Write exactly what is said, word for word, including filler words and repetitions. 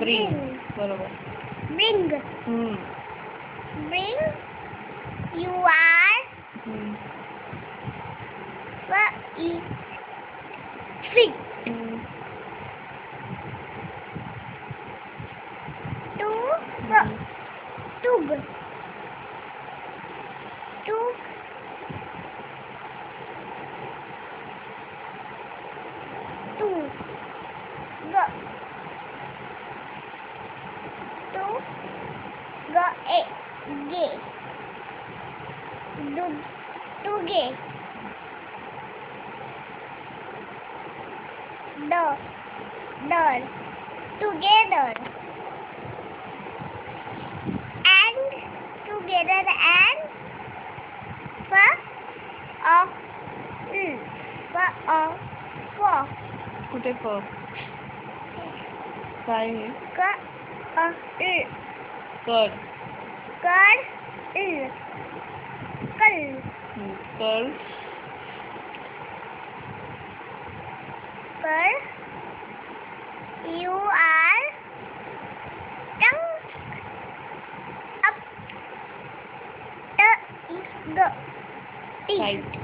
Bring. बरोबर. Bring. Hmm. Bring. You are. Hmm. Fig. Hmm. Tug. Hmm. Tug. Tug. Tug. Go. Tug. Go. A. Gay. Do. Tuge. Do. Door. Together. And. Together and. For. Of. For. Of. For. कुठे फ? काय आहे? K. Of. कर. Kar. Kal. हम्म. कर. Kar. You are. Tongue. Up. T. Go. T. Right.